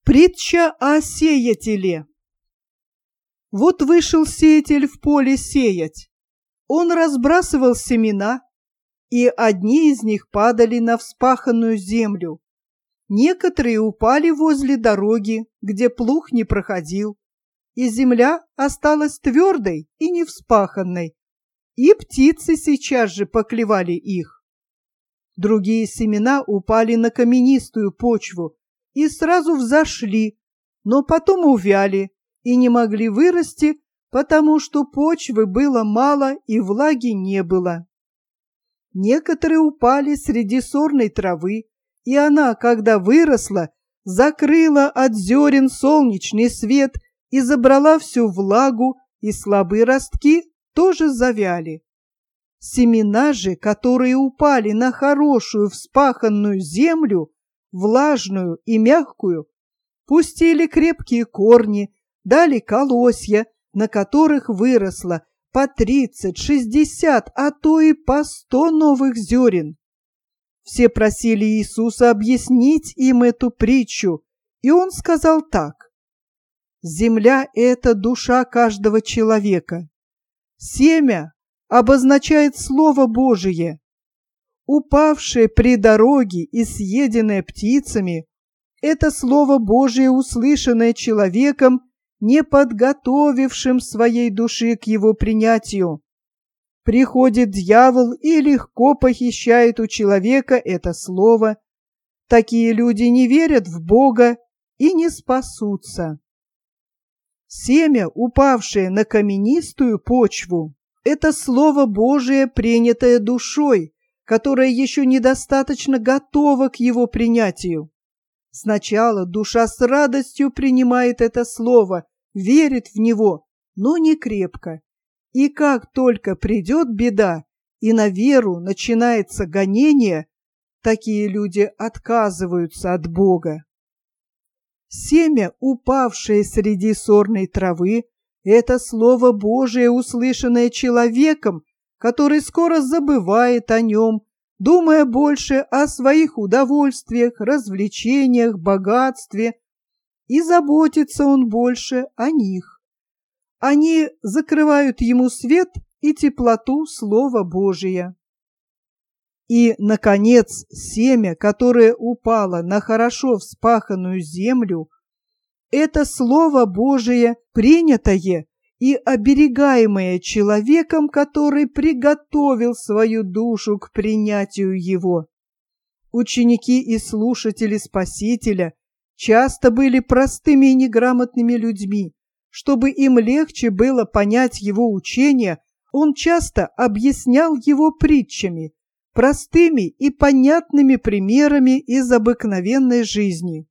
Притча о сеятеле. Вот вышел сеятель в поле сеять. Он разбрасывал семена, и одни из них падали на вспаханную землю. Некоторые упали возле дороги, где плуг не проходил, и земля осталась твердой и невспаханной, и птицы сейчас же поклевали их. Другие семена упали на каменистую почву и сразу взошли, но потом увяли и не могли вырасти, потому что почвы было мало и влаги не было. Некоторые упали среди сорной травы, и она, когда выросла, закрыла от зерен солнечный свет и забрала всю влагу, и слабые ростки тоже завяли. Семена же, которые упали на хорошую вспаханную землю, влажную и мягкую, пустили крепкие корни, дали колосья, на которых выросло по 30, 60, а то и по 100 новых зерен. Все просили Иисуса объяснить им эту притчу, и Он сказал так: «Земля – это душа каждого человека. Семя обозначает Слово Божие. Упавшее при дороге и съеденное птицами – это Слово Божие, услышанное человеком, не подготовившим своей души к его принятию. Приходит дьявол и легко похищает у человека это слово. Такие люди не верят в Бога и не спасутся. Семя, упавшее на каменистую почву, это Слово Божие, принятое душой, которая еще недостаточно готова к его принятию. Сначала душа с радостью принимает это слово, верит в него, но не крепко. И как только придет беда, и на веру начинается гонение, такие люди отказываются от Бога. Семя, упавшее среди сорной травы, это Слово Божие, услышанное человеком, который скоро забывает о нем, думая больше о своих удовольствиях, развлечениях, богатстве, и заботится он больше о них. Они закрывают ему свет и теплоту Слова Божия. И, наконец, семя, которое упало на хорошо вспаханную землю, это Слово Божие, принятое и оберегаемое человеком, который приготовил свою душу к принятию его. Ученики и слушатели Спасителя часто были простыми и неграмотными людьми. Чтобы им легче было понять его учение, он часто объяснял его притчами, простыми и понятными примерами из обыкновенной жизни.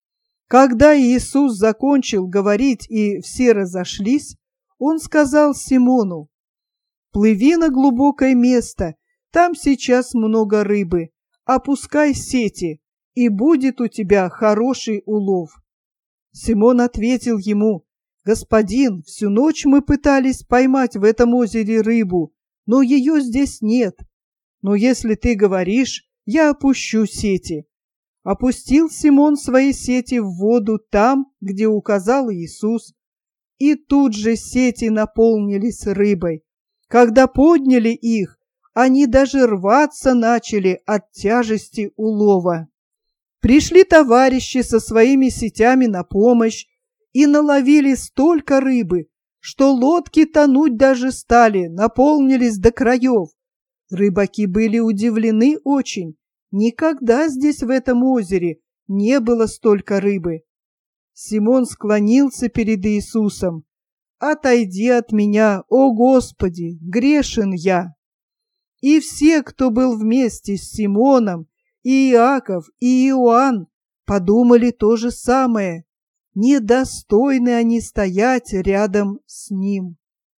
Когда Иисус закончил говорить и все разошлись, Он сказал Симону: «Плыви на глубокое место, там сейчас много рыбы, опускай сети, и будет у тебя хороший улов». Симон ответил ему: «Господин, всю ночь мы пытались поймать в этом озере рыбу, но ее здесь нет. Но если ты говоришь, я опущу сети». Опустил Симон свои сети в воду там, где указал Иисус, и тут же сети наполнились рыбой. Когда подняли их, они даже рваться начали от тяжести улова. Пришли товарищи со своими сетями на помощь и наловили столько рыбы, что лодки тонуть даже стали, наполнились до краев. Рыбаки были удивлены очень. Никогда здесь, в этом озере, не было столько рыбы. Симон склонился перед Иисусом: «Отойди от меня, о Господи, грешен я!» И все, кто был вместе с Симоном, и Иаков, и Иоанн, подумали то же самое. Недостойны они стоять рядом с ним.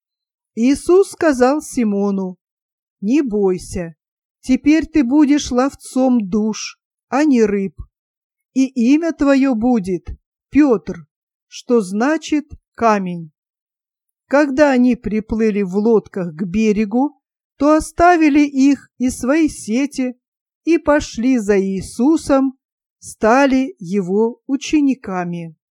Иисус сказал Симону: «Не бойся. Теперь ты будешь ловцом душ, а не рыб. И имя твое будет Петр, что значит камень». Когда они приплыли в лодках к берегу, то оставили их и свои сети и пошли за Иисусом стали его учениками.